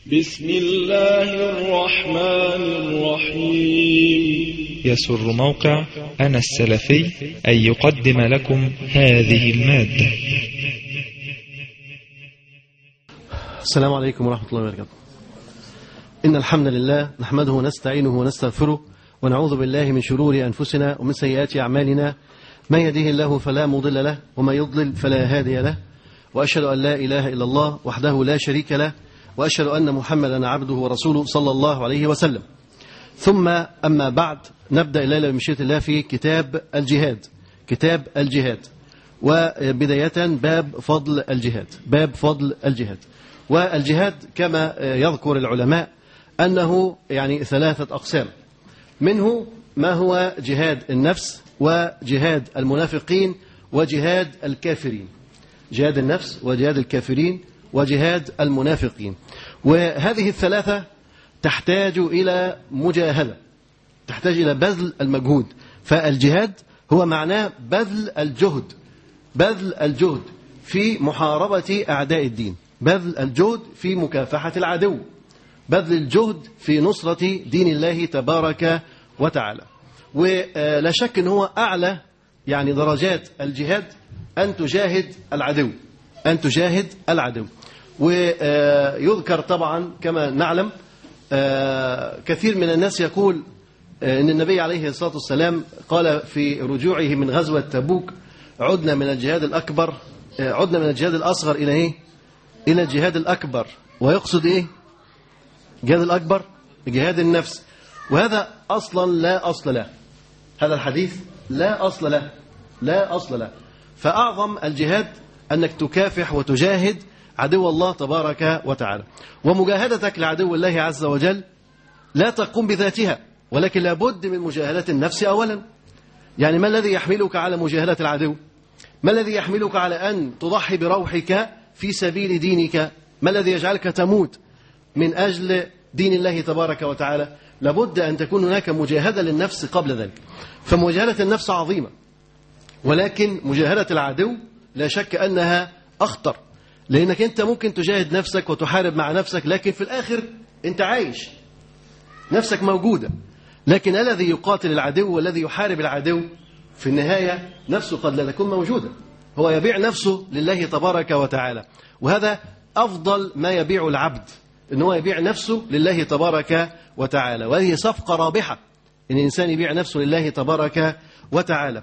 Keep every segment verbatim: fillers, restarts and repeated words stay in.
بسم الله الرحمن الرحيم. يسر موقع أنا السلفي أن يقدم لكم هذه المادة. السلام عليكم ورحمة الله وبركاته. إن الحمد لله نحمده ونستعينه ونستغفره ونعوذ بالله من شرور أنفسنا ومن سيئات أعمالنا. من يهده الله فلا مضل له وما يضلل فلا هادي له، وأشهد أن لا إله إلا الله وحده لا شريك له، وأشهد أن محمدا عبده ورسوله صلى الله عليه وسلم. ثم أما بعد، نبدأ الليلة بمشيئة الله في كتاب الجهاد. كتاب الجهاد، وبداية باب فضل الجهاد. باب فضل الجهاد. والجهاد كما يذكر العلماء أنه يعني ثلاثة أقسام، منه ما هو جهاد النفس، وجهاد المنافقين، وجهاد الكافرين. جهاد النفس وجهاد الكافرين وجهاد المنافقين. وهذه الثلاثة تحتاج إلى مجاهدة، تحتاج إلى بذل المجهود. فالجهاد هو معناه بذل الجهد، بذل الجهد في محاربة أعداء الدين، بذل الجهد في مكافحة العدو، بذل الجهد في نصرة دين الله تبارك وتعالى. ولا شك أنه هو أعلى يعني درجات الجهاد أن تجاهد العدو، أن تجاهد العدو. ويذكر طبعا كما نعلم كثير من الناس يقول أن النبي عليه الصلاة والسلام قال في رجوعه من غزوة تبوك: عدنا من الجهاد الأكبر، عدنا من الجهاد الأصغر إلى إيه؟ إلى الجهاد الأكبر. ويقصد إيه؟ الجهاد الأكبر جهاد النفس. وهذا أصلا لا أصل له، هذا الحديث لا أصل له، لا أصل له. فأعظم الجهاد أنك تكافح وتجاهد عدو الله تبارك وتعالى. ومجاهدتك لعدو الله عز وجل لا تقوم بذاتها، ولكن لابد من مجاهدة النفس أولا. يعني ما الذي يحملك على مجاهدة العدو؟ ما الذي يحملك على أن تضحي بروحك في سبيل دينك؟ ما الذي يجعلك تموت من أجل دين الله تبارك وتعالى؟ لابد أن تكون هناك مجاهدة للنفس قبل ذلك. فمجاهدة النفس عظيمة، ولكن مجاهدة العدو لا شك أنها أخطر، لأنك أنت ممكن تجاهد نفسك وتحارب مع نفسك، لكن في الآخر أنت عايش، نفسك موجودة. لكن الذي يقاتل العدو والذي يحارب العدو في النهاية نفسه قد لا تكون موجودة، هو يبيع نفسه لله تبارك وتعالى. وهذا أفضل ما يبيع العبد، أنه يبيع نفسه لله تبارك وتعالى. وهذه صفقة رابحة، أن الإنسان يبيع نفسه لله تبارك وتعالى.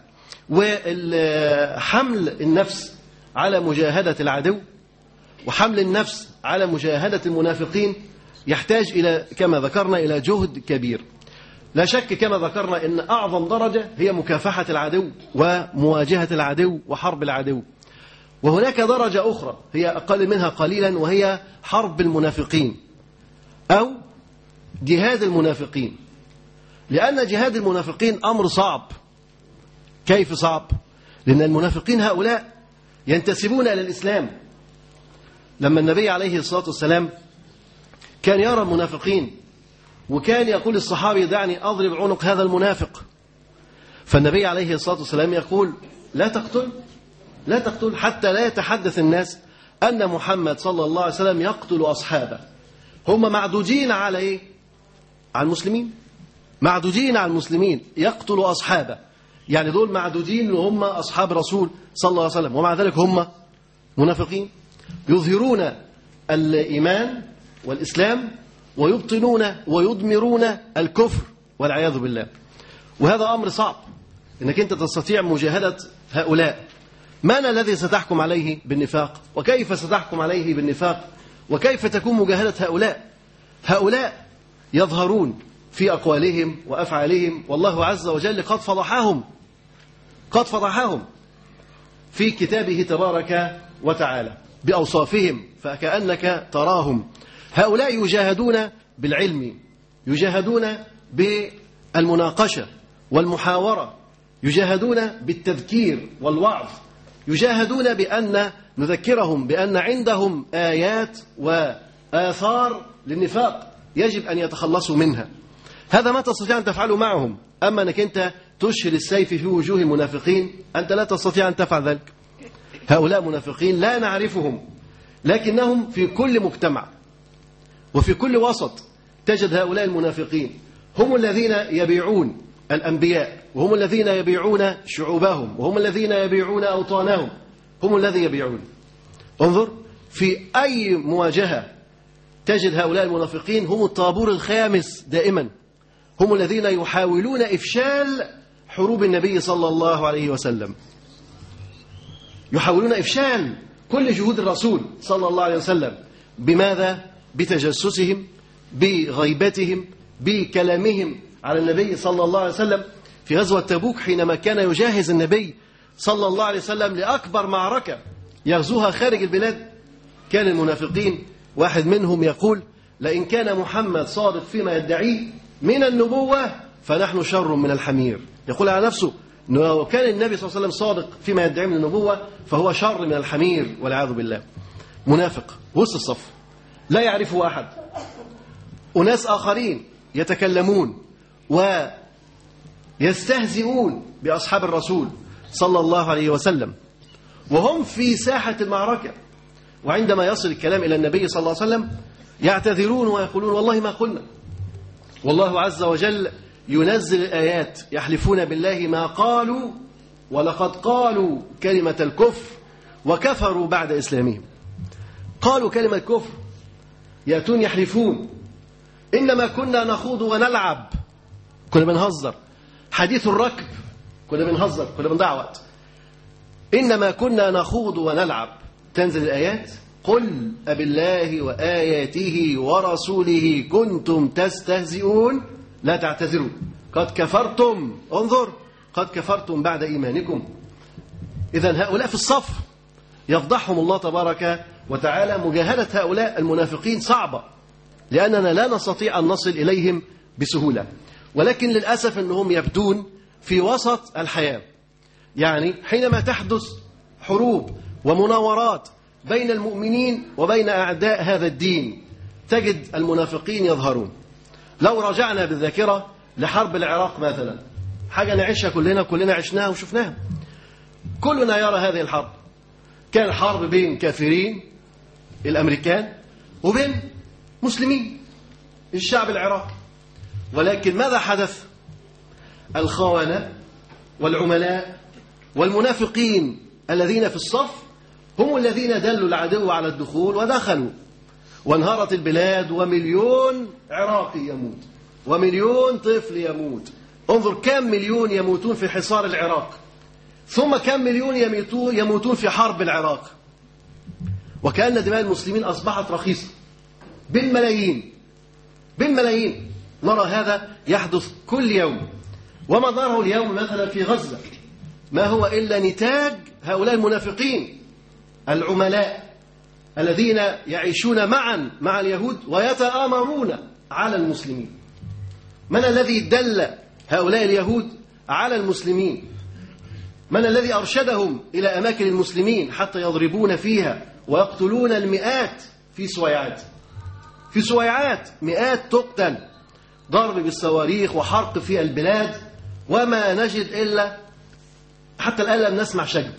وحمل النفس على مجاهدة العدو وحمل النفس على مجاهدة المنافقين يحتاج إلى كما ذكرنا إلى جهد كبير. لا شك كما ذكرنا أن أعظم درجة هي مكافحة العدو ومواجهة العدو وحرب العدو. وهناك درجة أخرى هي أقل منها قليلا، وهي حرب المنافقين أو جهاد المنافقين. لأن جهاد المنافقين أمر صعب. كيف صعب؟ لأن المنافقين هؤلاء ينتسبون إلى الإسلام. لما النبي عليه الصلاة والسلام كان يرى المنافقين، وكان يقول الصحابي: دعني أضرب عنق هذا المنافق. فالنبي عليه الصلاة والسلام يقول: لا تقتل، لا تقتل، حتى لا يتحدث الناس أن محمد صلى الله عليه وسلم يقتل أصحابه. هم معدودين على إيه؟ على المسلمين، معدودين على المسلمين، يقتل أصحابه. يعني دول معدودين وهم أصحاب رسول صلى الله عليه وسلم، ومع ذلك هم منافقين يظهرون الإيمان والإسلام ويبطنون ويضمرون الكفر والعياذ بالله. وهذا أمر صعب إنك أنت تستطيع مجاهدة هؤلاء. من الذي ستحكم عليه بالنفاق؟ وكيف ستحكم عليه بالنفاق؟ وكيف تكون مجاهدة هؤلاء؟ هؤلاء يظهرون في أقوالهم وأفعالهم، والله عز وجل قد فضحهم، قد فضحهم في كتابه تبارك وتعالى بأوصافهم فكأنك تراهم. هؤلاء يجاهدون بالعلم، يجاهدون بالمناقشة والمحاورة، يجاهدون بالتذكير والوعظ، يجاهدون بأن نذكرهم بأن عندهم آيات وآثار للنفاق يجب أن يتخلصوا منها. هذا ما تستطيع أن تفعله معهم. أما أنك أنت تشهر السيف في وجوه المنافقين، أنت لا تستطيع أن تفعل ذلك. هؤلاء منافقين لا نعرفهم، لكنهم في كل مجتمع وفي كل وسط تجد هؤلاء المنافقين هم الذين يبيعون الأنبياء، وهم الذين يبيعون شعوبهم، وهم الذين يبيعون أوطانهم، هم الذين يبيعون. انظر في أي مواجهة تجد هؤلاء المنافقين هم الطابور الخامس دائما، هم الذين يحاولون إفشال حروب النبي صلى الله عليه وسلم، يحاولون إفشال كل جهود الرسول صلى الله عليه وسلم. بماذا؟ بتجسسهم، بغيبتهم، بكلامهم على النبي صلى الله عليه وسلم. في غزوة تبوك حينما كان يجهز النبي صلى الله عليه وسلم لأكبر معركة يغزوها خارج البلاد، كان المنافقين واحد منهم يقول: لئن كان محمد صادق فيما يدعيه من النبوة فنحن شر من الحمير. يقول على نفسه أنه لو كان النبي صلى الله عليه وسلم صادق فيما يدعيه من النبوة فهو شر من الحمير والعياذ بالله. منافق وسط الصف لا يعرفه أحد. أناس آخرين يتكلمون ويستهزئون بأصحاب الرسول صلى الله عليه وسلم وهم في ساحة المعركة، وعندما يصل الكلام إلى النبي صلى الله عليه وسلم يعتذرون ويقولون: والله ما قلنا. والله عز وجل ينزل الآيات يحلفون بالله ما قالوا ولقد قالوا كلمة الكفر وكفروا بعد إسلامهم. قالوا كلمة الكفر، يأتون يحلفون: إنما كنا نخوض ونلعب، كنا بنهزر. حديث الركب، كنا بنهزر، كنا بنضعوت. إنما كنا نخوض ونلعب. تنزل الآيات: قل أبالله وآياته ورسوله كنتم تستهزئون لا تعتذروا قد كفرتم. انظر، قد كفرتم بعد إيمانكم. إذن هؤلاء في الصف يفضحهم الله تبارك وتعالى. مجاهدة هؤلاء المنافقين صعبة لأننا لا نستطيع أن نصل إليهم بسهولة، ولكن للأسف أنهم يبدون في وسط الحياة. يعني حينما تحدث حروب ومناورات بين المؤمنين وبين أعداء هذا الدين تجد المنافقين يظهرون. لو رجعنا بالذاكرة لحرب العراق مثلا، حاجة نعيشها كلنا كلنا عشناها وشفناها، كلنا يرى هذه الحرب. كان الحرب بين كافرين الأمريكان وبين مسلمين الشعب العراقي، ولكن ماذا حدث؟ الخونة والعملاء والمنافقين الذين في الصف هم الذين دلوا العدو على الدخول ودخلوا، وانهارت البلاد ومليون عراقي يموت ومليون طفل يموت. انظر كم مليون يموتون في حصار العراق، ثم كم مليون يموتون في حرب العراق، وكأن دماء المسلمين أصبحت رخيصة بالملايين بالملايين. نرى هذا يحدث كل يوم، وما نراه اليوم مثلا في غزة ما هو إلا نتاج هؤلاء المنافقين العملاء الذين يعيشون معا مع اليهود ويتآمرون على المسلمين. من الذي دل هؤلاء اليهود على المسلمين؟ من الذي أرشدهم إلى أماكن المسلمين حتى يضربون فيها ويقتلون المئات في سويعات في سويعات مئات تقتل، ضرب بالصواريخ وحرق في البلاد، وما نجد إلا حتى الآن لم نسمع شجب.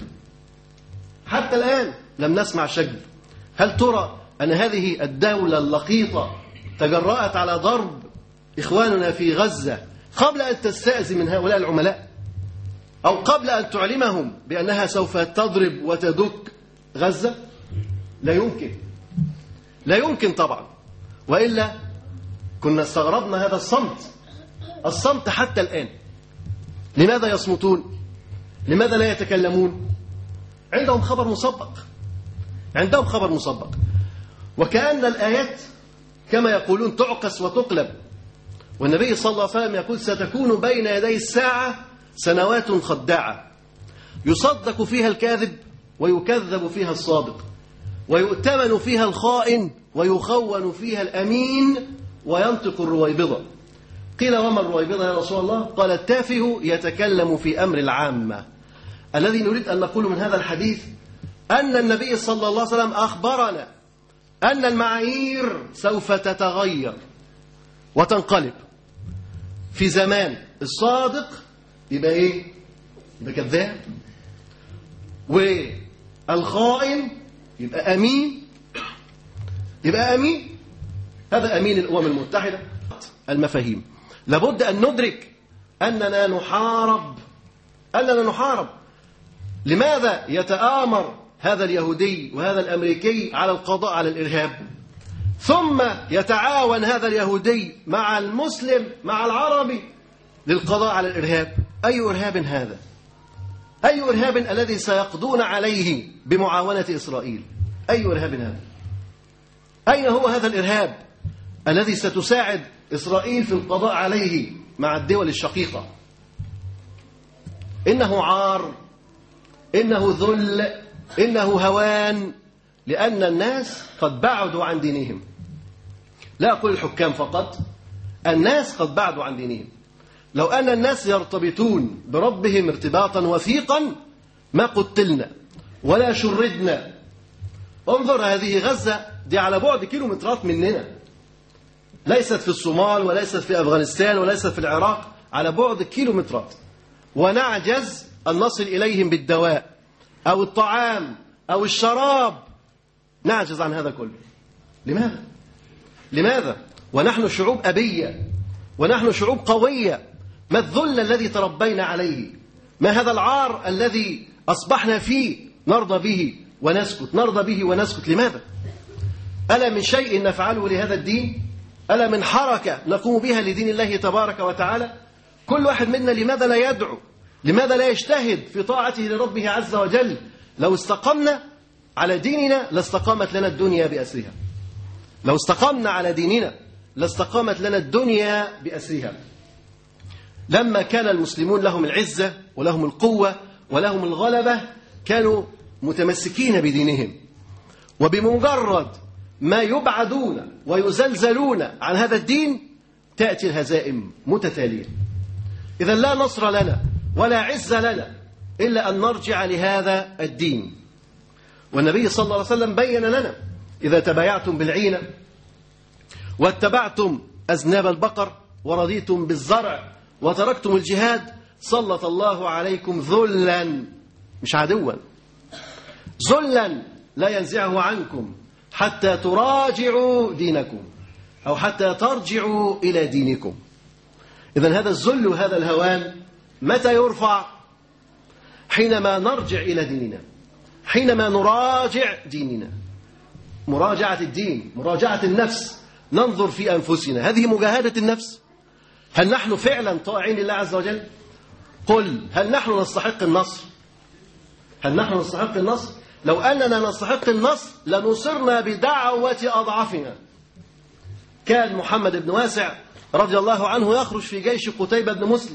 حتى الآن لم نسمع شجب. هل ترى أن هذه الدولة اللقيطة تجرأت على ضرب إخواننا في غزة قبل أن تستأذن من هؤلاء العملاء، أو قبل أن تعلمهم بأنها سوف تضرب وتدك غزة؟ لا يمكن، لا يمكن طبعا، وإلا كنا استغربنا هذا الصمت الصمت حتى الآن. لماذا يصمتون؟ لماذا لا يتكلمون؟ عندهم خبر مسبق، عندهم خبر مسبق، وكأن الآيات كما يقولون تعكس وتقلب. والنبي صلى الله عليه وسلم يقول: ستكون بين يدي الساعة سنوات خداعة يصدق فيها الكاذب ويكذب فيها الصادق، ويؤتمن فيها الخائن ويخون فيها الأمين، وينطق الرويبضة. قيل: وما الرويبضة يا رسول الله؟ قال: التافه يتكلم في أمر العامة. الذي نريد أن نقوله من هذا الحديث أن النبي صلى الله عليه وسلم أخبرنا أن المعايير سوف تتغير وتنقلب. في زمان الصادق يبقى إيه؟ يبقى كذاب، والخائن يبقى أمين يبقى أمين هذا أمين الأمم المتحدة. المفاهيم لابد أن ندرك أننا نحارب أننا نحارب لماذا يتآمر هذا اليهودي وهذا الأمريكي على القضاء على الإرهاب، ثم يتعاون هذا اليهودي مع المسلم مع العربي للقضاء على الإرهاب؟ أي إرهاب هذا؟ أي إرهاب الذي سيقضون عليه بمعاونة إسرائيل؟ أي إرهاب هذا؟ أين هو هذا الإرهاب الذي ستساعد إسرائيل في القضاء عليه مع الدول الشقيقة؟ إنه عار، إنه ذل، إنه هوان، لأن الناس قد بعدوا عن دينهم. لا أقول الحكام فقط، الناس قد بعدوا عن دينهم. لو أن الناس يرتبطون بربهم ارتباطا وثيقا ما قتلنا ولا شردنا. انظر هذه غزة دي على بعد كيلومترات مننا، ليست في الصومال وليست في أفغانستان وليست في العراق، على بعد كيلومترات، ونعجز أن نصل إليهم بالدواء أو الطعام أو الشراب، نعجز عن هذا كله. لماذا؟ لماذا؟ ونحن شعوب أبية، ونحن شعوب قوية. ما الذل الذي تربينا عليه؟ ما هذا العار الذي أصبحنا فيه نرضى به ونسكت، نرضى به ونسكت؟ لماذا؟ ألا من شيء نفعله لهذا الدين؟ ألا من حركة نقوم بها لدين الله تبارك وتعالى؟ كل واحد منا لماذا لا يدعو؟ لماذا لا يجتهد في طاعته لربه عز وجل؟ لو استقمنا على ديننا لاستقامت لنا الدنيا بأسرها. لو استقمنا على ديننا لاستقامت لنا الدنيا بأسرها. لما كان المسلمون لهم العزة ولهم القوة ولهم الغلبة كانوا متمسكين بدينهم، وبمجرد ما يبعدون ويزلزلون عن هذا الدين تأتي الهزائم متتالية. إذا لا نصر لنا ولا عز لنا إلا أن نرجع لهذا الدين. والنبي صلى الله عليه وسلم بين لنا: إذا تبايعتم بالعينة واتبعتم أذناب البقر ورضيتم بالزرع وتركتم الجهاد سلط الله عليكم ذلا، مش عدوا، ذلا لا ينزعه عنكم حتى تراجعوا دينكم أو حتى ترجعوا إلى دينكم. إذن هذا الذل وهذا الهوان متى يرفع؟ حينما نرجع إلى ديننا، حينما نراجع ديننا. مراجعة الدين، مراجعة النفس، ننظر في أنفسنا. هذه مجاهدة النفس. هل نحن فعلا طائعين لله عز وجل؟ قل هل نحن نستحق النصر؟ هل نحن نستحق النصر؟ لو أننا نستحق النصر لنصرنا بدعوة أضعافنا. كان محمد بن واسع رضي الله عنه يخرج في جيش قتيبة بن مسلم.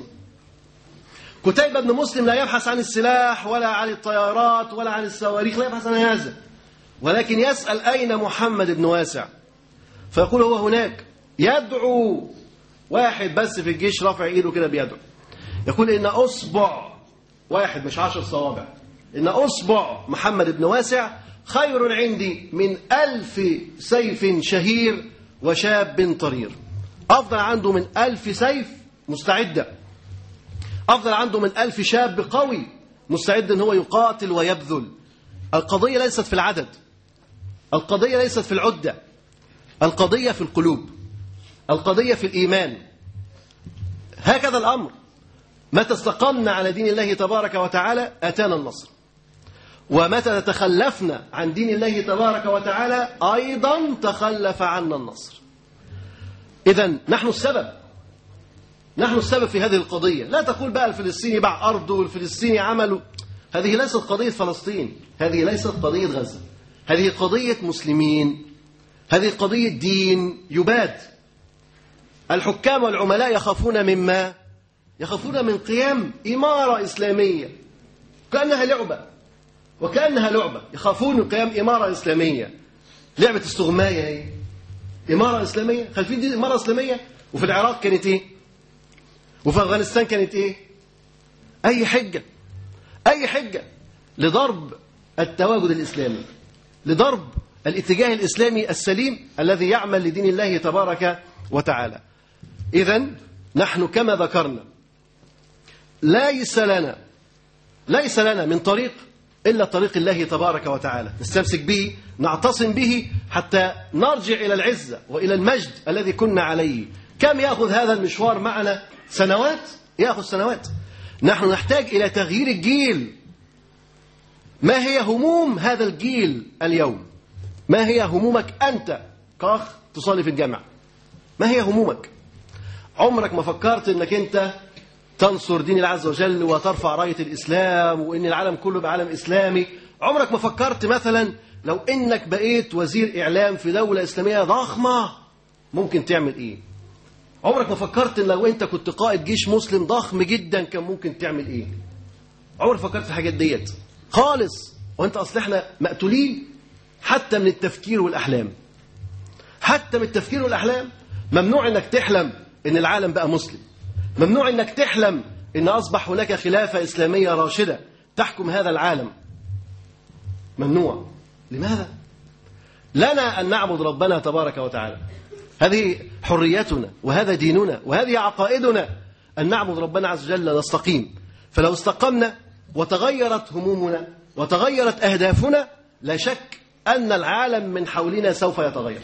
قتيبة بن مسلم لا يبحث عن السلاح ولا عن الطيارات ولا عن الصواريخ، لا يبحث عن هذا، ولكن يسأل أين محمد بن واسع، فيقول هو هناك. يدعو واحد بس في الجيش رافع ايده كده بيدعو، يقول إن أصبع واحد مش عشر صوابع، إن أصبع محمد بن واسع خير عندي من ألف سيف شهير وشاب طرير. أفضل عنده من ألف سيف مستعدة، أفضل عنده من ألف شاب قوي مستعد أن هو يقاتل ويبذل. القضية ليست في العدد، القضية ليست في العدة، القضية في القلوب، القضية في الإيمان. هكذا الأمر. متى استقمنا على دين الله تبارك وتعالى أتانا النصر، ومتى تخلفنا عن دين الله تبارك وتعالى أيضا تخلف عنا النصر. إذن نحن السبب، نحن السبب في هذه القضية. لا تقول بقى الفلسطيني باع أرضه والفلسطيني عمله. هذه ليست قضية فلسطين، هذه ليست قضية غزة، هذه قضية مسلمين، هذه قضية دين يباد. الحكام والعملاء يخافون مما يخافون من قيام إمارة إسلامية كأنها لعبة، وكأنها لعبة. يخافون من قيام إمارة إسلامية، لعبة استغماية هي إمارة إسلامية. خايفين دي إمارة إسلامية. وفي العراق كانت إيه؟ وفي أفغانستان كانت إيه؟ أي حجة، أي حجة لضرب التواجد الإسلامي، لضرب الاتجاه الإسلامي السليم الذي يعمل لدين الله تبارك وتعالى. إذن نحن كما ذكرنا ليس لنا ليس لنا من طريق إلا طريق الله تبارك وتعالى، نستمسك به، نعتصم به حتى نرجع إلى العزة وإلى المجد الذي كنا عليه. كم يأخذ هذا المشوار معنا؟ سنوات، يأخذ سنوات. نحن نحتاج إلى تغيير الجيل. ما هي هموم هذا الجيل اليوم؟ ما هي همومك أنت كأخ تصلي في الجامعة؟ ما هي همومك؟ عمرك ما فكرت أنك أنت تنصر دين الله عز وجل وترفع راية الإسلام وإن العالم كله بعالم إسلامي؟ عمرك ما فكرت مثلا لو إنك بقيت وزير إعلام في دولة إسلامية ضخمة ممكن تعمل إيه؟ عمرك ما فكرت إن لو أنت كنت قائد جيش مسلم ضخم جدا كان ممكن تعمل إيه؟ عمرك فكرت في الحاجات ديت خالص؟ وأنت أصل إحنا مقتولين حتى من التفكير والأحلام. حتى من التفكير والأحلام. ممنوع إنك تحلم إن العالم بقى مسلم. ممنوع إنك تحلم إن أصبح هناك خلافة إسلامية راشدة تحكم هذا العالم. ممنوع. لماذا؟ لنا أن نعبد ربنا تبارك وتعالى. هذه حريتنا وهذا ديننا وهذه عقائدنا، أن نعبد ربنا عز وجل نستقيم. فلو استقمنا وتغيرت همومنا وتغيرت أهدافنا لا شك أن العالم من حولنا سوف يتغير.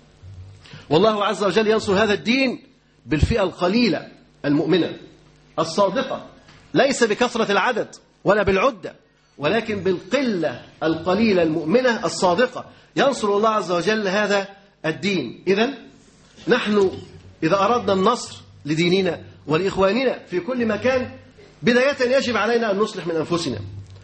والله عز وجل ينصر هذا الدين بالفئة القليلة المؤمنة الصادقة، ليس بكثرة العدد ولا بالعدة، ولكن بالقلة القليلة المؤمنة الصادقة ينصر الله عز وجل هذا الدين. إذن نحن إذا أردنا النصر لديننا ولإخواننا في كل مكان بداية يجب علينا أن نصلح من أنفسنا،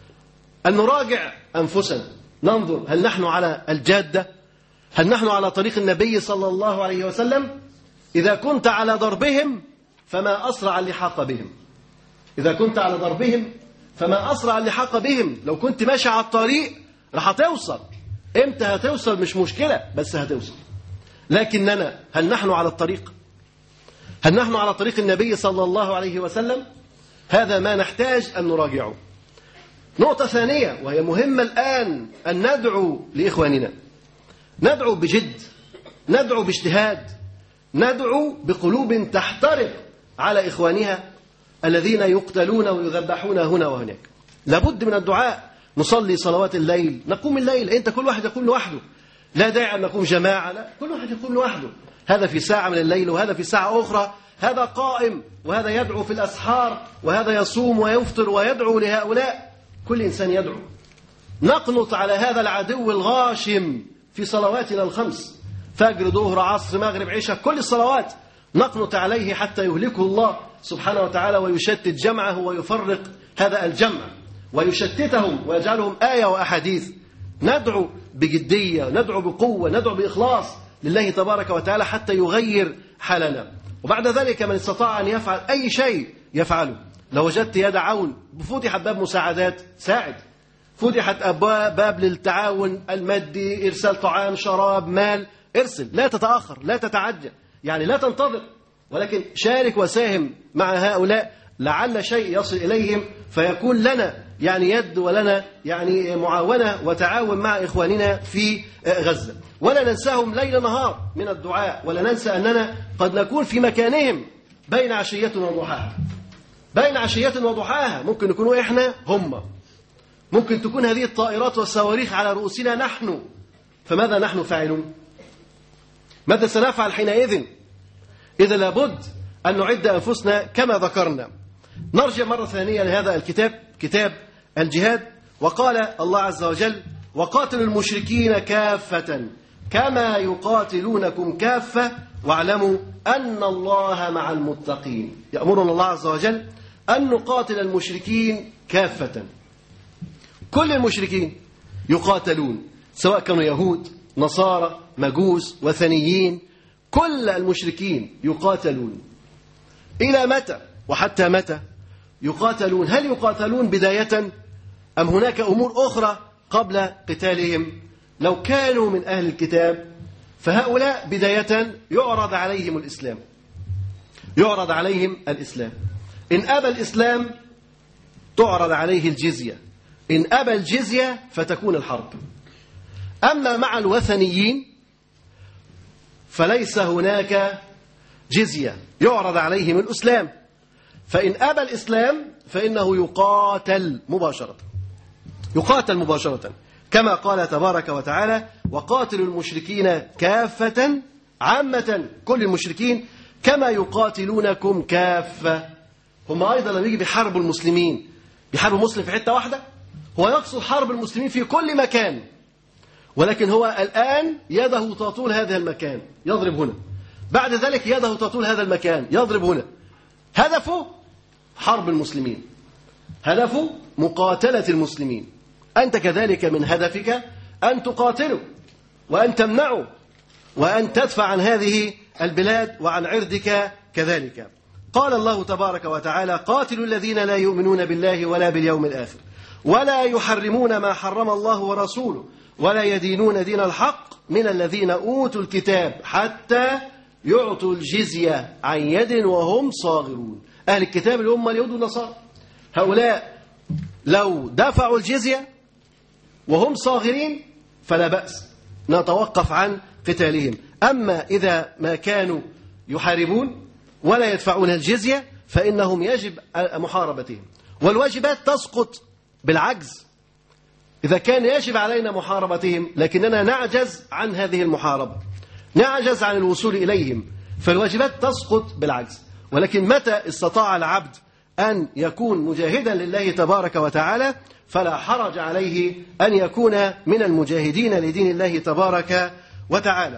أن نراجع أنفسنا، ننظر هل نحن على الجادة؟ هل نحن على طريق النبي صلى الله عليه وسلم؟ إذا كنت على ضربهم فما أسرع اللحاق بهم. إذا كنت على ضربهم فما أسرع اللحاق بهم. لو كنت ماشي على الطريق رح توصل. إمتى هتوصل مش مشكلة، بس هتوصل. لكننا هل نحن على الطريق؟ هل نحن على طريق النبي صلى الله عليه وسلم؟ هذا ما نحتاج أن نراجعه. نقطة ثانية وهي مهمة الآن، أن ندعو لإخواننا، ندعو بجد، ندعو باجتهاد، ندعو بقلوب تحترق على إخوانها الذين يقتلون ويذبحون هنا وهناك. لابد من الدعاء. نصلي صلوات الليل، نقوم الليل، أنت كل واحد يقوم لوحده، لا داعي أن نقوم جماعة، لا، كل واحد يقوم لوحده. هذا في ساعة من الليل وهذا في ساعة أخرى، هذا قائم وهذا يدعو في الأسحار وهذا يصوم ويفطر ويدعو لهؤلاء. كل إنسان يدعو. نقنط على هذا العدو الغاشم في صلواتنا الخمس، فجر ظهر عصر مغرب عشاء، كل الصلوات نقنط عليه حتى يهلكه الله سبحانه وتعالى ويشتت جمعه ويفرق هذا الجمع ويشتتهم ويجعلهم آية وأحاديث. ندعو بجدية، ندعو بقوة، ندعو بإخلاص لله تبارك وتعالى حتى يغير حالنا. وبعد ذلك من استطاع أن يفعل أي شيء يفعله. لو وجدت يد عون، فتحت باب مساعدات ساعد، فتحت أبواب باب للتعاون المادي، إرسال طعام شراب مال، ارسل، لا تتأخر، لا تتعجل، يعني لا تنتظر، ولكن شارك وساهم مع هؤلاء لعل شيء يصل إليهم فيكون لنا يعني يد ولنا يعني معاونة وتعاون مع إخواننا في غزة. ولا ننساهم ليل نهار من الدعاء، ولا ننسى أننا قد نكون في مكانهم بين عشية وضحاها. بين عشية وضحاها ممكن نكونوا إحنا هم، ممكن تكون هذه الطائرات والصواريخ على رؤوسنا نحن. فماذا نحن فاعلون؟ ماذا سنفعل حينئذ؟ إذا لابد أن نعد أنفسنا كما ذكرنا. نرجع مرة ثانية لهذا الكتاب، كتاب الجهاد. وقال الله عز وجل: وقاتلوا المشركين كافة كما يقاتلونكم كافة واعلموا أن الله مع المتقين. يأمرنا الله عز وجل أن نقاتل المشركين كافة. كل المشركين يقاتلون، سواء كانوا يهود، نصارى، مجوس، وثنيين، كل المشركين يقاتلون. إلى متى وحتى متى يقاتلون؟ هل يقاتلون بداية أم هناك أمور أخرى قبل قتالهم؟ لو كانوا من أهل الكتاب فهؤلاء بداية يعرض عليهم الإسلام، يعرض عليهم الإسلام. إن أبى الإسلام تعرض عليه الجزية، إن أبى الجزية فتكون الحرب. أما مع الوثنيين فليس هناك جزية، يعرض عليهم الإسلام، فإن أبى الإسلام فإنه يقاتل مباشرة. يقاتل مباشرة، كما قال تبارك وتعالى: وقاتلوا المشركين كافة عامة، كل المشركين كما يقاتلونكم كافة. هم أيضا لما يجي بيحاربوا المسلمين بيحاربوا مسلم في حتة واحدة؟ هو يقصد حرب المسلمين في كل مكان، ولكن هو الآن يده تطول هذا المكان يضرب هنا، بعد ذلك يده تطول هذا المكان يضرب هنا. هدفه حرب المسلمين، هدفه مقاتلة المسلمين. أنت كذلك من هدفك أن تقاتلوا وأن تمنعوا وأن تدفع عن هذه البلاد وعن عرضك كذلك. قال الله تبارك وتعالى: قاتلوا الذين لا يؤمنون بالله ولا باليوم الآخر ولا يحرمون ما حرم الله ورسوله ولا يدينون دين الحق من الذين أوتوا الكتاب حتى يعطوا الجزية عن يد وهم صاغرون. أهل الكتاب اللي هم اليهود والنصارى، هؤلاء لو دفعوا الجزية وهم صاغرين فلا بأس، نتوقف عن قتالهم. أما إذا ما كانوا يحاربون ولا يدفعون الجزية فإنهم يجب محاربتهم، والواجبات تسقط بالعجز. إذا كان يجب علينا محاربتهم لكننا نعجز عن هذه المحاربة، نعجز عن الوصول إليهم، فالواجبات تسقط بالعجز. ولكن متى استطاع العبد أن يكون مجاهدا لله تبارك وتعالى فلا حرج عليه أن يكون من المجاهدين لدين الله تبارك وتعالى.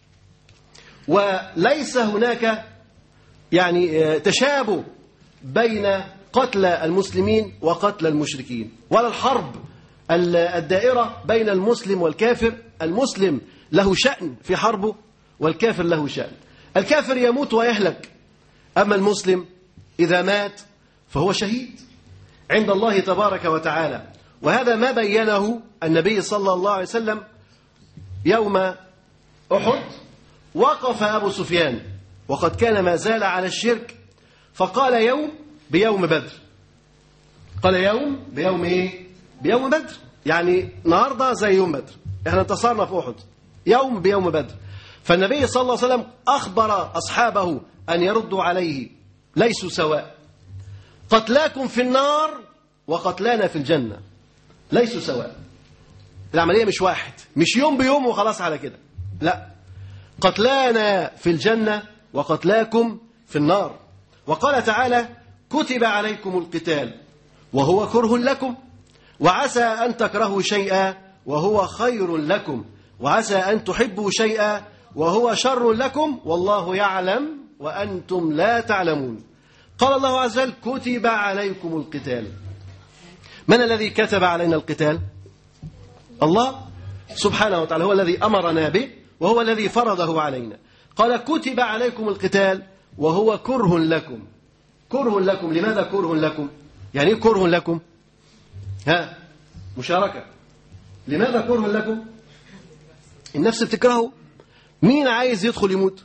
وليس هناك يعني تشابه بين قتل المسلمين وقتل المشركين، ولا الحرب الدائرة بين المسلم والكافر. المسلم له شأن في حربه والكافر له شأن. الكافر يموت ويهلك، أما المسلم إذا مات فهو شهيد عند الله تبارك وتعالى. وهذا ما بينه النبي صلى الله عليه وسلم يوم أحد. وقف أبو سفيان وقد كان ما زال على الشرك، فقال يوم بيوم بدر. قال يوم بيوم إيه؟ بيوم بدر، يعني النهارده زي يوم بدر، احنا انتصرنا في أحد، يوم بيوم بدر. فالنبي صلى الله عليه وسلم أخبر أصحابه أن يردوا عليه: ليسوا سواء، قتلاكم في النار وقتلانا في الجنة، ليسوا سواء. العملية مش واحد، مش يوم بيوم وخلاص على كده، لا، قتلانا في الجنة وقتلاكم في النار. وقال تعالى: كتب عليكم القتال وهو كره لكم وعسى أن تكرهوا شيئا وهو خير لكم وعسى أن تحبوا شيئا وهو شر لكم والله يعلم وأنتم لا تعلمون. قال الله عز وجل: كتب عليكم القتال. من الذي كتب علينا القتال؟ الله سبحانه وتعالى، هو الذي أمرنا به وهو الذي فرضه علينا. قال: كتب عليكم القتال وهو كره لكم. كره لكم، لماذا كره لكم؟ يعني ايه كره لكم؟ ها، مشاركة. لماذا كره لكم؟ النفس بتكرهه. مين عايز يدخل يموت؟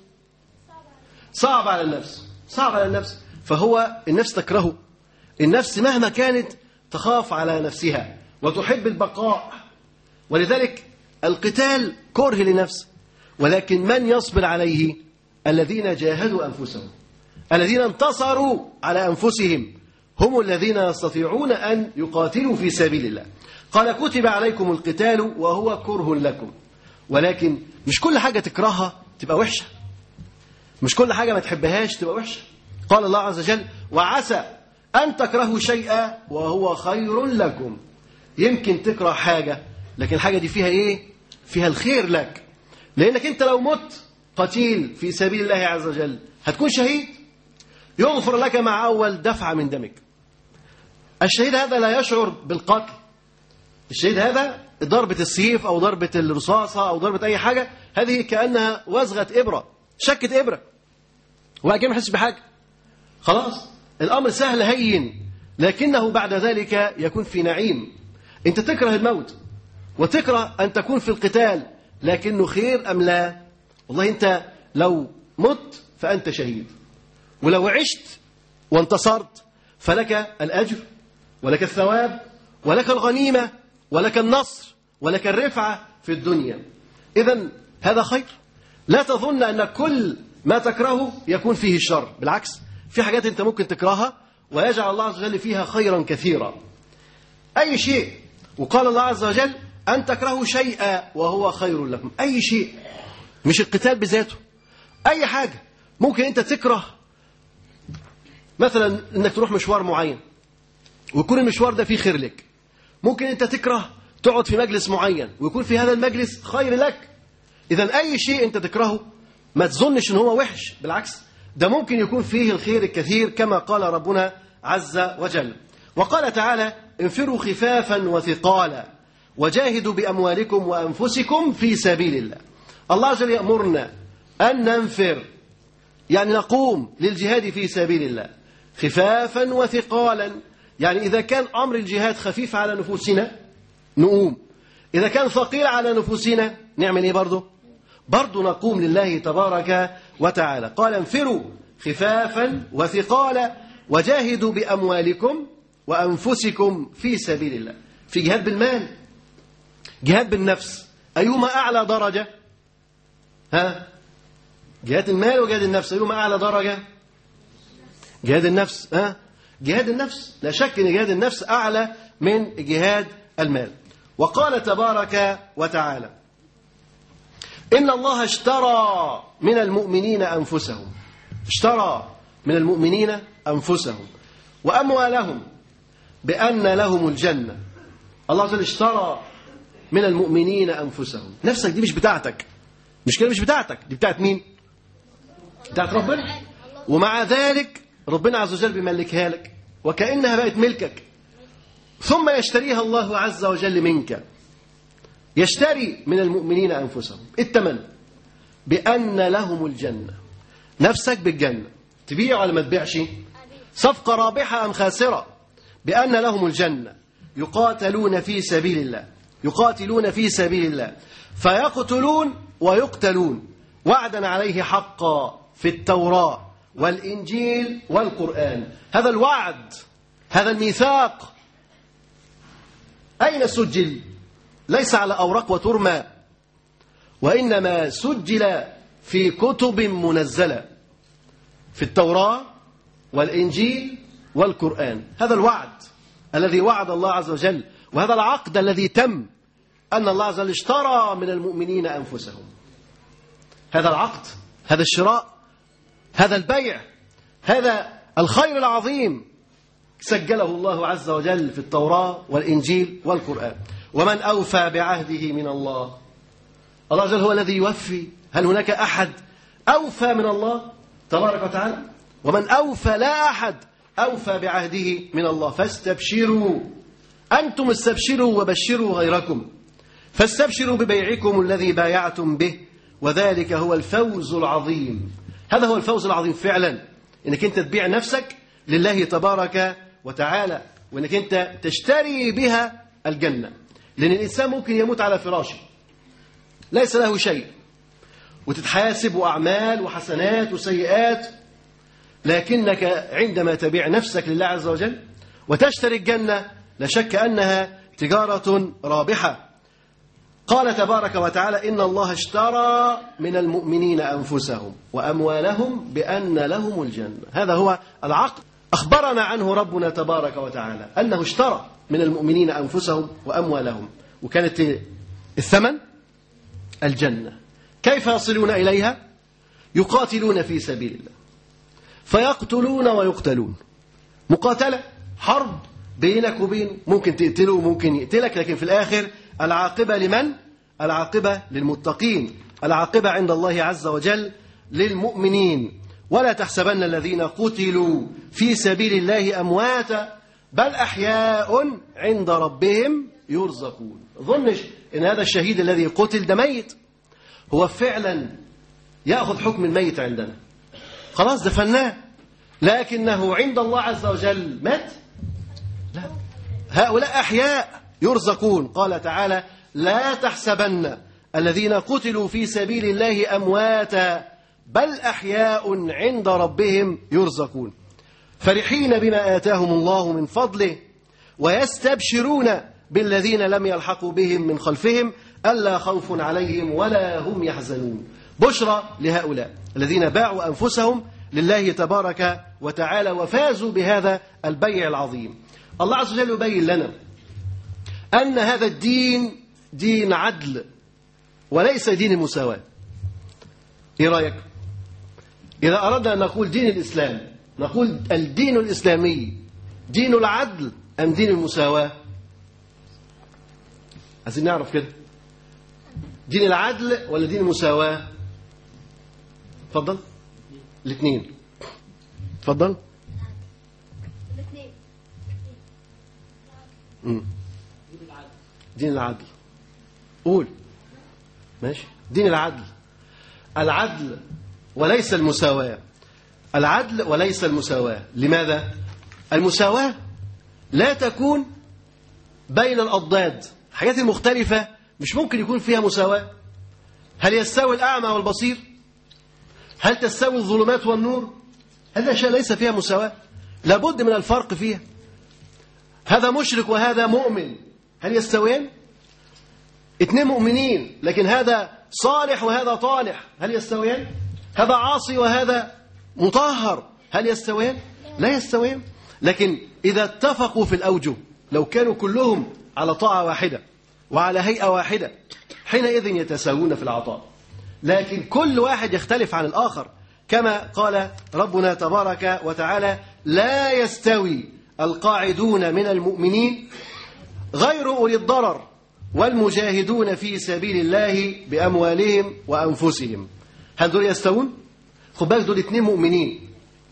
صعب على النفس، صعب على النفس، فهو النفس تكرهه. النفس مهما كانت تخاف على نفسها وتحب البقاء، ولذلك القتال كره لنفس. ولكن من يصبر عليه؟ الذين جاهدوا أنفسهم، الذين انتصروا على أنفسهم، هم الذين يستطيعون أن يقاتلوا في سبيل الله. قال: كتب عليكم القتال وهو كره لكم. ولكن مش كل حاجة تكرهها تبقى وحشة، مش كل حاجة ما تحبهاش تبقى وحشة. قال الله عز وجل: وعسى أن تكرهوا شيئا وهو خير لكم. يمكن تكره حاجة لكن الحاجة دي فيها إيه؟ فيها الخير لك، لأنك أنت لو مت قتيل في سبيل الله عز وجل هتكون شهيد، يغفر لك مع أول دفعة من دمك. الشهيد هذا لا يشعر بالقتل، الشهيد هذا ضربة السيف أو ضربة الرصاصة أو ضربة أي حاجة، هذه كأنها وزغة إبرة، شكة إبرة، وأكيد ما يحسش بحاجة، خلاص الأمر سهل هين، لكنه بعد ذلك يكون في نعيم. أنت تكره الموت وتكره أن تكون في القتال، لكنه خير أم لا؟ والله أنت لو مت فأنت شهيد، ولو عشت وانتصرت فلك الأجر ولك الثواب ولك الغنيمة ولك النصر ولك الرفعة في الدنيا. إذن هذا خير. لا تظن أن كل ما تكرهه يكون فيه الشر، بالعكس، في حاجات أنت ممكن تكرهها ويجعل الله عز وجل فيها خيرا كثيرا. أي شيء وقال الله عز وجل أن تكرهوا شيئا وهو خير لكم. أي شيء، مش القتال بذاته، أي حاجة. ممكن أنت تكره مثلا أنك تروح مشوار معين ويكون المشوار ده فيه خير لك. ممكن أنت تكره تقعد في مجلس معين ويكون في هذا المجلس خير لك. إذن أي شيء أنت تكرهه ما تظنش أنه هو وحش، بالعكس ده ممكن يكون فيه الخير الكثير كما قال ربنا عز وجل. وقال تعالى انفروا خفافا وثقالا وجاهدوا بأموالكم وأنفسكم في سبيل الله. الله عز وجل يأمرنا أن ننفر، يعني نقوم للجهاد في سبيل الله خفافا وثقالا. يعني إذا كان أمر الجهاد خفيف على نفوسنا نقوم، إذا كان ثقيل على نفوسنا نعمل إيه؟ برضه برضه نقوم لله تبارك وتعالى. قال انفروا خفافا وثقالا وجاهدوا بأموالكم وأنفسكم في سبيل الله. في جهاد بالمال، جهاد بالنفس، أيهما أعلى درجة؟ ها؟ جهاد المال وجهاد النفس أيهما أعلى درجة؟ جهاد النفس. ها؟ جهاد النفس لا شك أن جهاد النفس أعلى من جهاد المال. وقال تبارك وتعالى إن الله اشترى من المؤمنين أنفسهم، اشترى من المؤمنين أنفسهم وأموالهم بأن لهم الجنة. الله عز وجل اشترى من المؤمنين أنفسهم. نفسك دي مش بتاعتك، مش كده، مش بتاعتك، دي بتاعت مين؟ بتاعت ربنا. ومع ذلك ربنا عز وجل بيملكها لك وكأنها بقت ملكك، ثم يشتريها الله عز وجل منك. يشتري من المؤمنين أنفسهم، الثمن بأن لهم الجنة. نفسك بالجنة، تبيع ولا ما تبيعش؟ صفقة رابحة أم خاسرة؟ بأن لهم الجنة يقاتلون في سبيل الله، يقاتلون في سبيل الله فيقتلون ويقتلون وعدا عليه حقا في التوراة والإنجيل والقرآن. هذا الوعد، هذا الميثاق أين سجل؟ ليس على أوراق وترمى، وإنما سجل في كتب منزلة في التوراة والإنجيل والقرآن. هذا الوعد الذي وعد الله عز وجل، وهذا العقد الذي تم، أن الله عز وجل اشترى من المؤمنين أنفسهم. هذا العقد، هذا الشراء، هذا البيع، هذا الخير العظيم سجله الله عز وجل في التوراة والإنجيل والقرآن. ومن أوفى بعهده من الله؟ الله عز وجل هو الذي يوفي. هل هناك أحد أوفى من الله تبارك وتعالى؟ ومن أوفى، لا أحد أوفى بعهده من الله. فاستبشروا، أنتم استبشروا وبشروا غيركم، فاستبشروا ببيعكم الذي بايعتم به وذلك هو الفوز العظيم. هذا هو الفوز العظيم فعلا، إنك أنت تبيع نفسك لله تبارك وتعالى، وإنك أنت تشتري بها الجنة. لأن الإنسان ممكن يموت على فراشه ليس له شيء، وتتحاسب أعمال وحسنات وسيئات، لكنك عندما تبيع نفسك لله عز وجل وتشتري الجنة لا شك أنها تجارة رابحة. قال تبارك وتعالى إن الله اشترى من المؤمنين أنفسهم وأموالهم بأن لهم الجنة. هذا هو العقد أخبرنا عنه ربنا تبارك وتعالى، أنه اشترى من المؤمنين أنفسهم وأموالهم، وكانت الثمن الجنة. كيف يصلون إليها؟ يقاتلون في سبيل الله فيقتلون ويقتلون. مقاتلة، حرب بينك وبين، ممكن تقتله ممكن يقتلك، لكن في الآخر العاقبة لمن؟ العاقبة للمتقين، العاقبة عند الله عز وجل للمؤمنين. ولا تحسبن الذين قتلوا في سبيل الله أمواتا بل أحياء عند ربهم يرزقون. ظنش إن هذا الشهيد الذي قتل ده ميت، هو فعلا يأخذ حكم الميت عندنا، خلاص دفناه، لكنه عند الله عز وجل مات؟ لا، هؤلاء أحياء يرزقون. قال تعالى لا تحسبن الذين قتلوا في سبيل الله أمواتا بل أحياء عند ربهم يرزقون فرحين بما آتاهم الله من فضله ويستبشرون بالذين لم يلحقوا بهم من خلفهم ألا خوف عليهم ولا هم يحزنون. بشرى لهؤلاء الذين باعوا أنفسهم لله تبارك وتعالى وفازوا بهذا البيع العظيم. الله عز وجل يبين لنا أن هذا الدين دين عدل وليس دين المساواة. إيه رأيك؟ إذا أردنا أن نقول دين الإسلام نقول الدين الإسلامي دين العدل أم دين المساواة؟ عايزين نعرف كده، دين العدل ولا دين المساواة؟ اتفضل. الاثنين. اتفضل. الاثنين. دين العدل. قول. ماشي. دين العدل. العدل وليس المساواة. العدل وليس المساواة. لماذا؟ المساواة لا تكون بين الأضداد. الحاجات المختلفة مش ممكن يكون فيها مساواة. هل يستوي الأعمى والبصير؟ هل تستوي الظلمات والنور؟ هذا شيء ليس فيها مساواة، لابد من الفرق فيها. هذا مشرك وهذا مؤمن، هل يستويان؟ اثنين مؤمنين لكن هذا صالح وهذا طالح، هل يستويان؟ هذا عاصي وهذا مطهر، هل يستويان؟ لا يستويان. لكن إذا اتفقوا في الأوجه، لو كانوا كلهم على طاعة واحدة وعلى هيئة واحدة حينئذ يتساوون في العطاء. لكن كل واحد يختلف عن الآخر، كما قال ربنا تبارك وتعالى: لا يستوي القاعدون من المؤمنين غير أولي الضرر والمجاهدون في سبيل الله بأموالهم وأنفسهم. هل دول يستوون؟ خد بالك دول اثنين مؤمنين،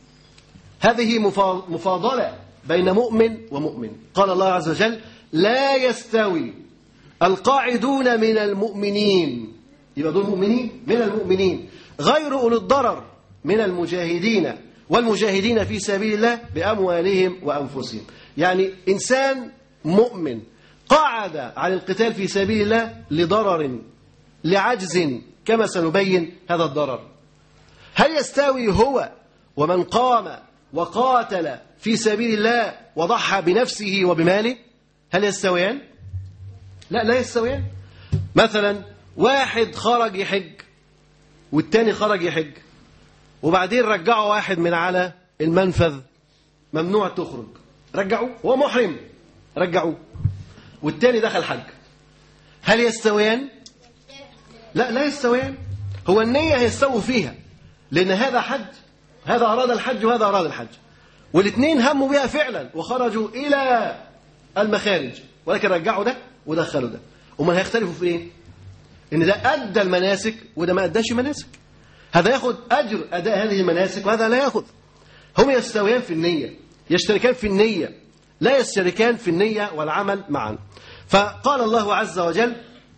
هذه مفاضلة بين مؤمن ومؤمن. قال الله عز وجل: لا يستوي القاعدون من المؤمنين، يبقى دول مؤمنين من المؤمنين، غير أولي الضرر من المجاهدين والمجاهدين في سبيل الله بأموالهم وأنفسهم. يعني إنسان مؤمن قعد عن القتال في سبيل الله لضرر لعجز، كما سنبين هذا الضرر. هل يستوي هو ومن قام وقاتل في سبيل الله وضحى بنفسه وبماله؟ هل يستويان؟ لا، لا يستويان. مثلا واحد خرج يحج والتاني خرج يحج، وبعدين رجعوا واحد من على المنفذ، ممنوع تخرج، رجعوه، هو محرم، رجعوه، والتاني دخل حج. هل يستويان؟ لا، لا يستويان. هو النية هيستووا فيها، لأن هذا حج، هذا أراد الحج وهذا أراد الحج، والاثنين هموا بها فعلا وخرجوا إلى المخارج، ولكن رجعوا ده ودخلوا ده. وما هيختلفوا في إيه؟ إن ده أدى المناسك وده ما أداش مناسك. هذا يأخذ أجر أداء هذه المناسك وهذا لا يأخذ. هم يستويان في النية، يشتركان في النية، لا يشتركان في النية والعمل معا. فقال الله عز وجل: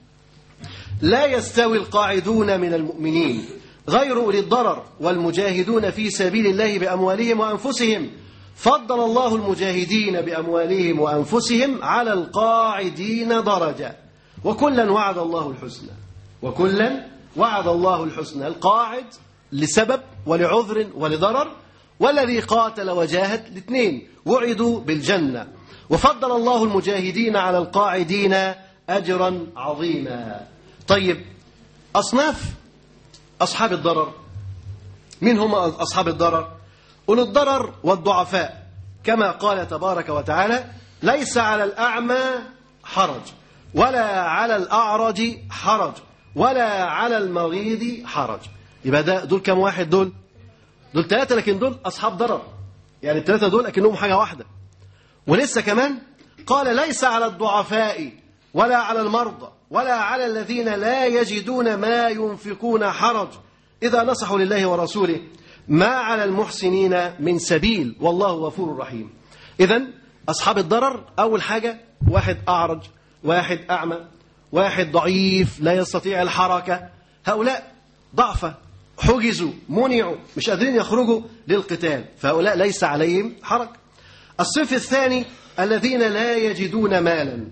لا يستوي القاعدون من المؤمنين غير أولي الضرر والمجاهدون في سبيل الله بأموالهم وأنفسهم. فضل الله المجاهدين بأموالهم وأنفسهم على القاعدين درجة، وكلا وعد الله الحسنى، وكلا وعد الله الحسنى. القاعد لسبب ولعذر ولضرر، والذي قاتل وجاهد، الاثنين وعدوا بالجنة. وفضل الله المجاهدين على القاعدين أجرا عظيما. طيب، أصناف أصحاب الضرر، من هم أصحاب الضرر؟ أولو الضرر والضعفاء، كما قال تبارك وتعالى: ليس على الأعمى حرج ولا على الأعرج حرج ولا على المريض حرج. يبقى ده دول كم واحد؟ دول دول ثلاثة، لكن دول أصحاب ضرر، يعني الثلاثة دول أكنهم حاجة واحدة. ولسه كمان قال: ليس على الضعفاء ولا على المرضى ولا على الذين لا يجدون ما ينفقون حرج إذا نصحوا لله ورسوله ما على المحسنين من سبيل والله غفور رحيم. إذن أصحاب الضرر أول حاجة واحد أعرج، واحد أعمى، واحد ضعيف لا يستطيع الحركة، هؤلاء ضعفة، حجزوا، منعوا، مش قادرين يخرجوا للقتال، فهؤلاء ليس عليهم حرج. الصنف الثاني الذين لا يجدون مالا،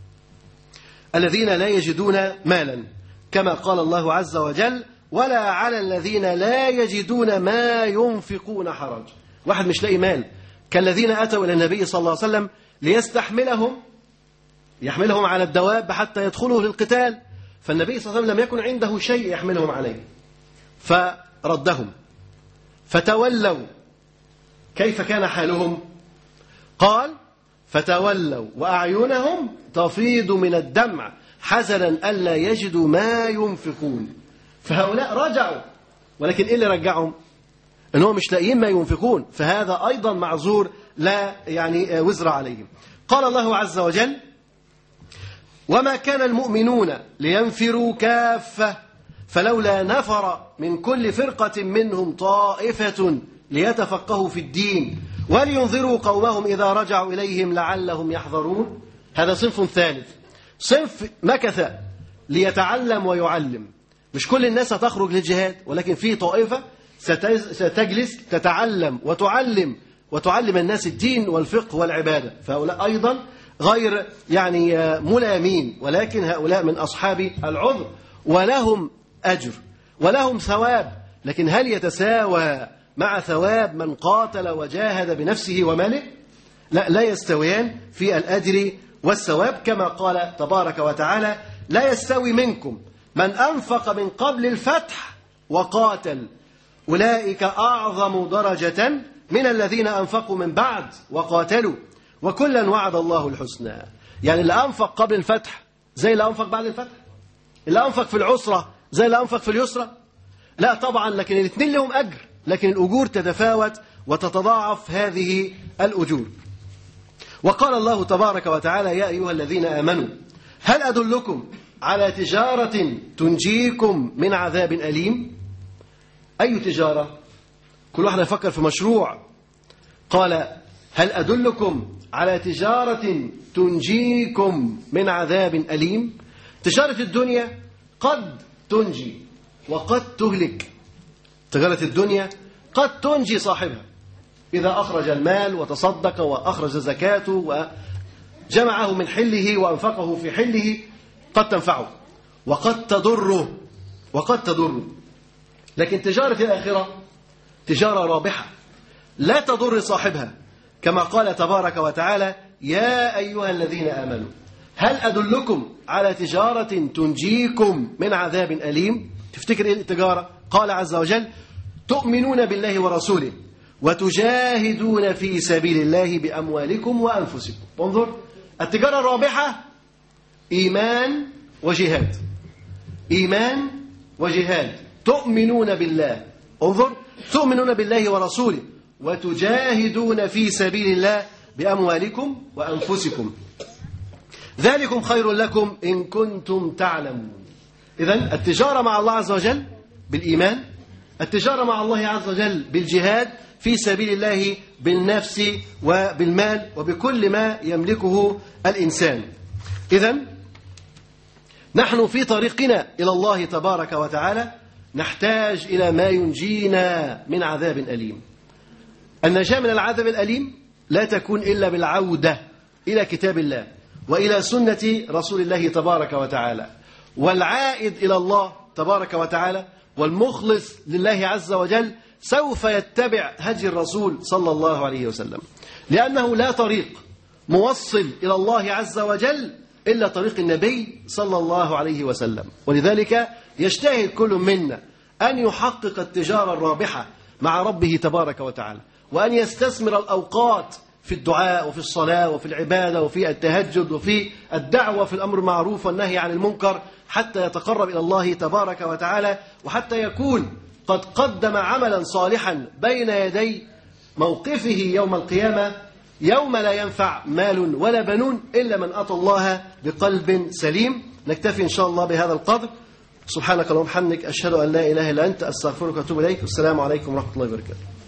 الذين لا يجدون مالا، كما قال الله عز وجل: ولا على الذين لا يجدون ما ينفقون حرج. واحد مش لاقي مال، كالذين أتوا إلى النبي صلى الله عليه وسلم ليستحملهم، يحملهم على الدواب حتى يدخلوا للقتال، فالنبي صلى الله عليه وسلم لم يكن عنده شيء يحملهم عليه فردهم فتولوا. كيف كان حالهم؟ قال: فتولوا وأعينهم تفيض من الدمع حزنا ألا يجدوا ما ينفقون. فهؤلاء رجعوا، ولكن إيه اللي رجعهم؟ أنهم مش لاقيين ما ينفقون، فهذا أيضا معذور لا يعني وزر عليهم. قال الله عز وجل: وما كان المؤمنون لينفروا كافة فلولا نفر من كل فرقة منهم طائفة ليتفقهوا في الدين ولينذروا قومهم إذا رجعوا إليهم لعلهم يحذرون. هذا صنف ثالث، صنف مكث ليتعلم ويعلم. مش كل الناس هتخرج للجهاد، ولكن في طائفة ستجلس تتعلم وتعلم وتعلم الناس الدين والفقه والعبادة، فهؤلاء أيضا غير يعني ملامين، ولكن هؤلاء من أصحاب العذر ولهم أجر ولهم ثواب. لكن هل يتساوى مع ثواب من قاتل وجاهد بنفسه وماله؟ لا، لا يستويان في الأجر والثواب، كما قال تبارك وتعالى: لا يستوي منكم من أنفق من قبل الفتح وقاتل أولئك أعظم درجة من الذين أنفقوا من بعد وقاتلوا وكلا وعد الله الحسنى. يعني اللي أنفق قبل الفتح زي اللي أنفق بعد الفتح؟ اللي أنفق في العسرة زي اللي أنفق في اليسرة؟ لا طبعا، لكن الاثنين لهم أجر، لكن الأجور تتفاوت وتتضاعف هذه الأجور. وقال الله تبارك وتعالى: يا أيها الذين آمنوا هل أدلكم على تجارة تنجيكم من عذاب أليم؟ أي تجارة؟ كل واحد يفكر في مشروع. قال: هل أدلكم على تجارة تنجيكم من عذاب أليم؟ تجارة الدنيا قد تنجي وقد تهلك. تجارة الدنيا قد تنجي صاحبها إذا أخرج المال وتصدق وأخرج زكاته وجمعه من حله وأنفقه في حله، قد تنفعه وقد تضره وقد تضره. لكن تجارة الآخرة تجارة رابحة لا تضر صاحبها، كما قال تبارك وتعالى: يا أيها الذين آمنوا هل أدلكم على تجارة تنجيكم من عذاب أليم؟ تفتكر إيه التجارة؟ قال عز وجل: تؤمنون بالله ورسوله وتجاهدون في سبيل الله بأموالكم وأنفسكم. انظر، التجارة الرابحة إيمان وجهاد، إيمان وجهاد. تؤمنون بالله، انظر، تؤمنون بالله ورسوله وتجاهدون في سبيل الله بأموالكم وأنفسكم ذلكم خير لكم إن كنتم تعلمون. إذن التجارة مع الله عز وجل بالإيمان، التجارة مع الله عز وجل بالجهاد في سبيل الله بالنفس وبالمال وبكل ما يملكه الإنسان. إذن نحن في طريقنا إلى الله تبارك وتعالى نحتاج إلى ما ينجينا من عذاب أليم. النجاة من العذاب الأليم لا تكون إلا بالعودة إلى كتاب الله وإلى سنة رسول الله تبارك وتعالى. والعائد إلى الله تبارك وتعالى والمخلص لله عز وجل سوف يتبع هدي الرسول صلى الله عليه وسلم، لأنه لا طريق موصل إلى الله عز وجل إلا طريق النبي صلى الله عليه وسلم. ولذلك يجتهد كل منا أن يحقق التجارة الرابحة مع ربه تبارك وتعالى، وأن يستثمر الأوقات في الدعاء وفي الصلاة وفي العبادة وفي التهجد وفي الدعوة في الأمر المعروف والنهي عن المنكر، حتى يتقرب إلى الله تبارك وتعالى، وحتى يكون قد قدم عملا صالحا بين يدي موقفه يوم القيامة، يوم لا ينفع مال ولا بنون إلا من أتى الله بقلب سليم. نكتفي إن شاء الله بهذا القدر. سبحانك اللهم وبحمدك، أشهد أن لا إله إلا أنت، أستغفرك وأتوب إليك. والسلام عليكم ورحمة الله وبركاته.